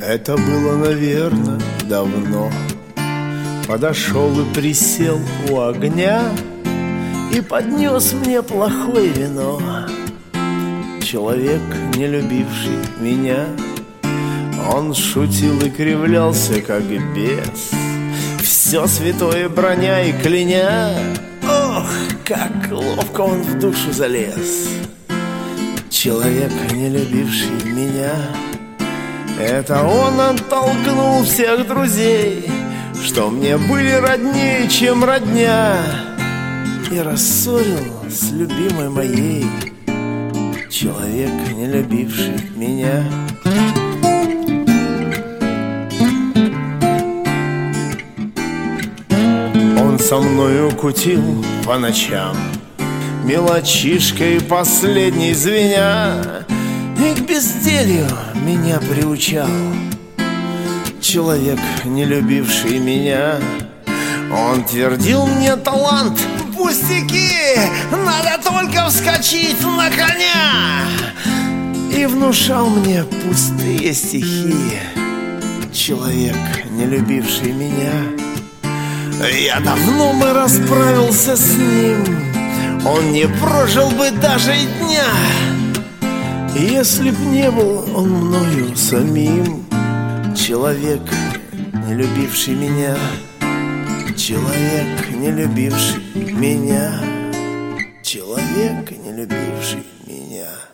Это было, наверное, давно. Подошел и присел у огня и поднес мне плохое вино. Человек, не любивший меня, он шутил и кривлялся, как бес, все святое броня и кляня. Ох, как ловко он в душу залез. Человек, не любивший меня, это он оттолкнул всех друзей, что мне были роднее, чем родня, и рассорил с любимой моей. Человек, не любивший меня. Он со мною кутил по ночам, мелочишкой последней звеня, и к безделью меня приучал. Человек, не любивший меня, он твердил мне: талант пустяки, надо только вскочить на коня, и внушал мне пустые стихи. Человек, не любивший меня. Я давно бы расправился с ним, он не прожил бы даже и дня, если б не был он мною самим. Человек, не любивший меня. Человек, не любивший меня. Человек, не любивший меня.